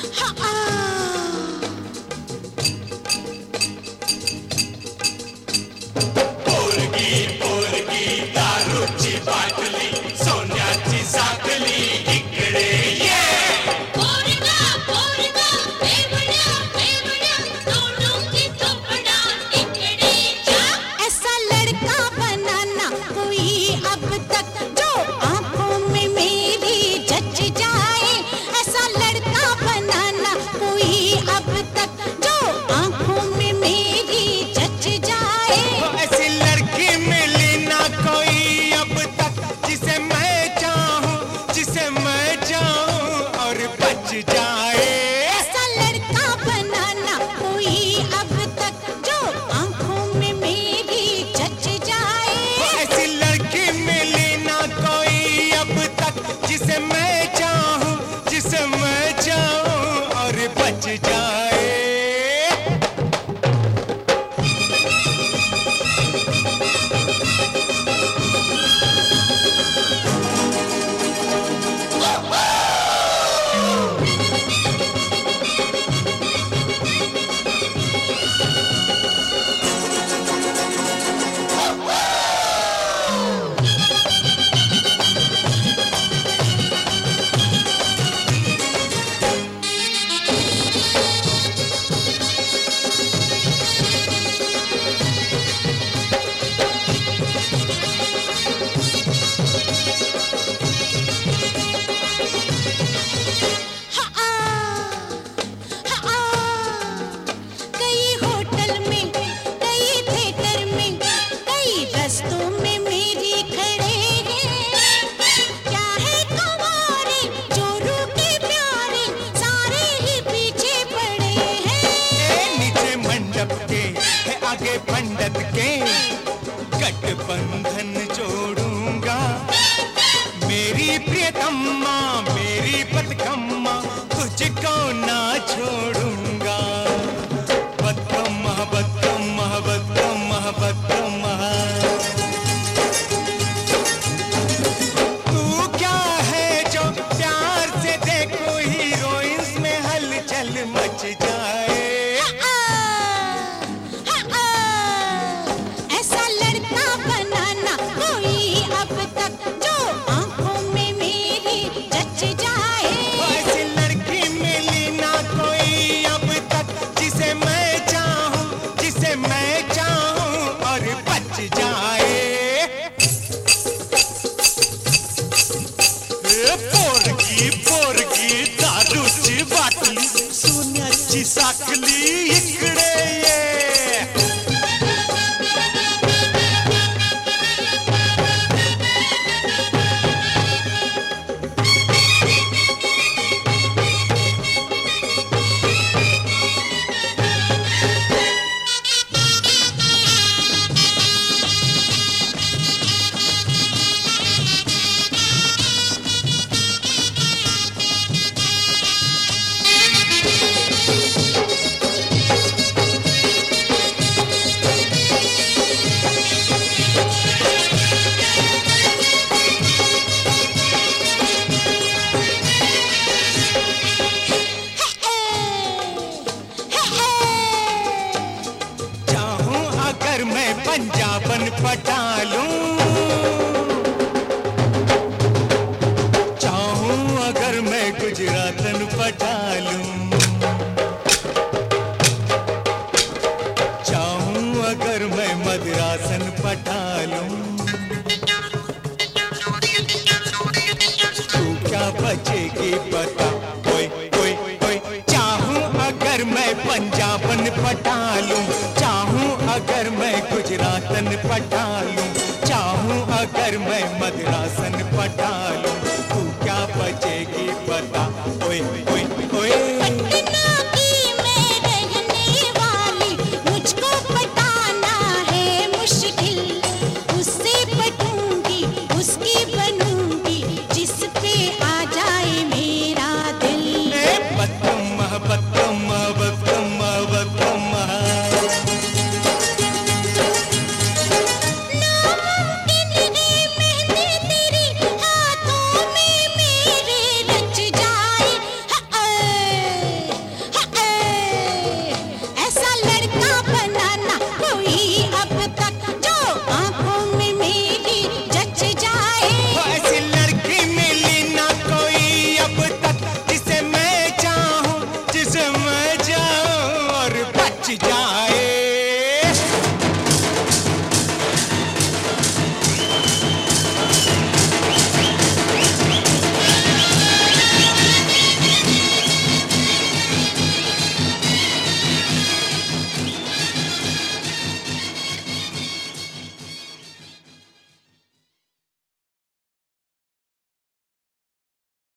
पोरगी पोरगी दारूची बाटली सोन्याची साखली इकडे ये पोरगा पोरगा बेवड्या बेवड्या तोडूंगी थोपडा इकडे जा ऐसा लड़का बनाना कोई अब तक जो आंखों में मेरी जच जाए ऐसा लड़का बनाना कोई अब तक जो आंखों में मेरी जच जाए ऐसी लड़की मिली ना कोई अब तक जिसे मैं चाहूं और बच जाए ऐसा लड़का बनाना कोई अब तक जो आंखों में मेरी जच जाए ऐसी लड़की मिली ना कोई अब तक जिसे मैं चाहूं और बच जाए कई होटल में कई थिएटर में कई रस्तों में मेरी खड़े हैं क्या है कुंवारे जोरू के प्यारे सारे ही पीछे पड़े हैं नीचे मंडप के है आगे पंडित के गठबंधन जोड़ूंगा मेरी प्रियतम्मा मेरी बदकम्मा तुझको ना छोड़ूंगा बदकम्मा बदकम्मा बदकम्मा बदकम्मा तू क्या है जो प्यार से देखो हीरोइंस में हलचल मच जाए ऐसा लड़का बनाना कोई अब तक जो आंखों में मेरी जच जाए ऐसी लड़की मिली ना कोई अब तक जिसे मैं चाहूं और बच जाए पोरगी पोरगी दारूची बाटली सोन्याची साखली इकडे ये चाहूं अगर मैं पंजाबन पटा लूं चाहूं अगर मैं गुजरातन पटा लूं चाहूं अगर मैं मद्रासन पटा लूं तू क्या बचेगी पता ओए ओए ओए चाहूं अगर मैं पंजाबन पटा लूं चाहूं अगर मैं गुजरातन पटा लूं चाहूं अगर मैं मद्रासन